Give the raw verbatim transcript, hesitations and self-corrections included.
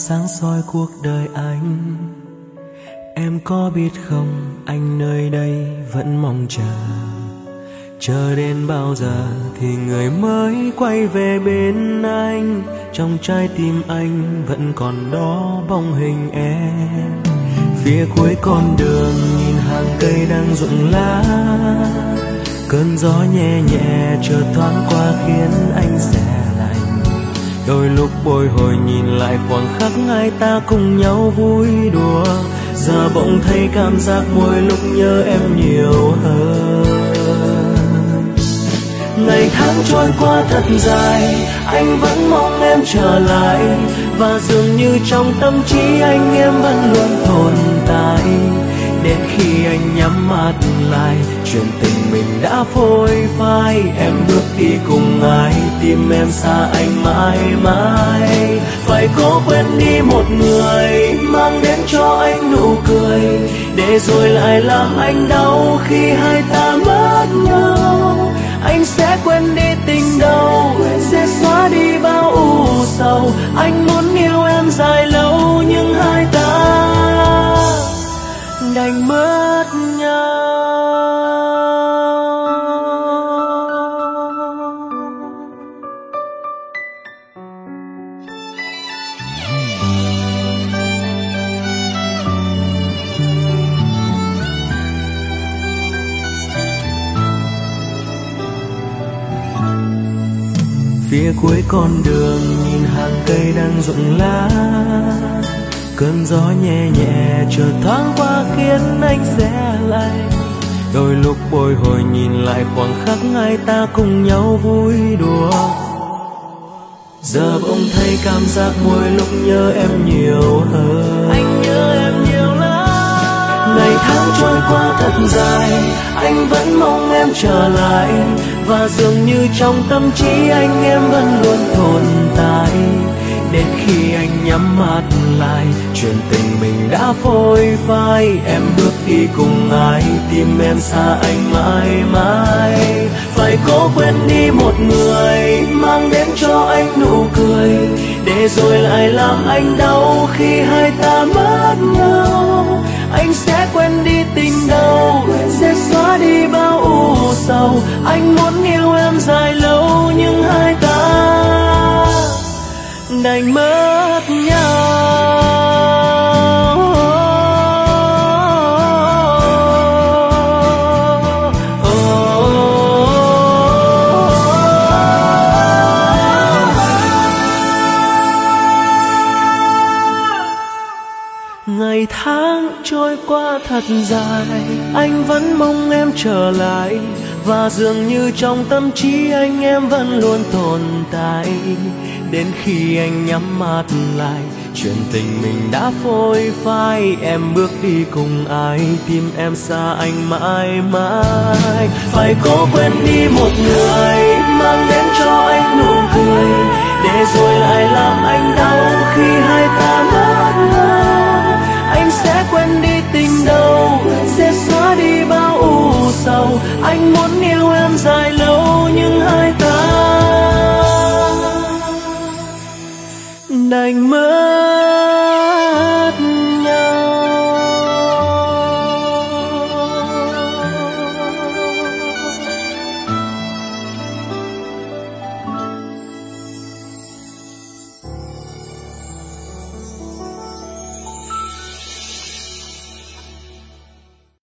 sáng soi cuộc đời anh. Em có biết không, anh nơi đây vẫn mong chờ, chờ đến bao giờ thì người mới quay về bên anh. Trong trái tim anh vẫn còn đó bóng hình em. Phía cuối con đường nhìn hàng cây đang rụng lá, cơn gió nhẹ nhẹ chợt thoáng qua khiến anh se lạnh. Đôi lúc bồi hồi nhìn lại khoảng khắc hai ta cùng nhau vui đùa, giờ bỗng thấy cảm giác mỗi lúc nhớ em nhiều hơn. Ngày tháng trôi qua thật dài, anh vẫn mong em trở lại, và dường như trong tâm trí anh em vẫn luôn tồn tại. Đến khi anh nhắm mắt lại, chuyện tình mình đã phôi phai. Em bước đi cùng ai, tim em xa anh mãi mãi. Phải cố quên đi một người, mang đến cho anh nụ cười, để rồi lại làm anh đau khi hai ta mất nhau. Anh sẽ quên đi tình đầu, sẽ xóa đi bao u sầu. Anh muốn yêu em dài lâu, nhưng hai ta đành mất nhau. Phía cuối con đường nhìn hàng cây đang rụng lá, cơn gió nhẹ nhẹ chợt thoáng qua khiến anh se lạnh. Đôi lúc bồi hồi nhìn lại khoảng khắc hai ta cùng nhau vui đùa, giờ bỗng thấy cảm giác mỗi lúc nhớ em nhiều hơn. Anh nhớ em nhiều lắm. Ngày tháng trôi qua thật dài, anh vẫn mong em trở lại, và dường như trong tâm trí anh em vẫn luôn tồn tại. Đến khi anh nhắm mắt lại, chuyện tình mình đã phôi phai. Em bước đi cùng ai, tim em xa anh mãi mãi. Phải cố quên đi một người, mang đến cho anh nụ cười, để rồi lại làm anh đau khi hai ta mất nhau. Anh sẽ quên đi tình đầu, sẽ xóa đi bao u sầu. Anh muốn yêu em dài lâu, nhưng hai ta đành mất nhau. Ngày tháng trôi qua thật dài, anh vẫn mong em trở lại, và dường như trong tâm trí anh em vẫn luôn tồn tại. Đến khi anh nhắm mắt lại, chuyện tình mình đã phôi phai. Em bước đi cùng ai, tim em xa anh mãi mãi. Phải cố quên đi một người, mang đến cho anh nụ cười, để rồi lại làm anh đau khi hai ta mất nhau. Anh sẽ quên đi tình đầu, sẽ xóa đi bao u sầu. Anh muốn yêu em dài lâu, nhưng hai ta đành mất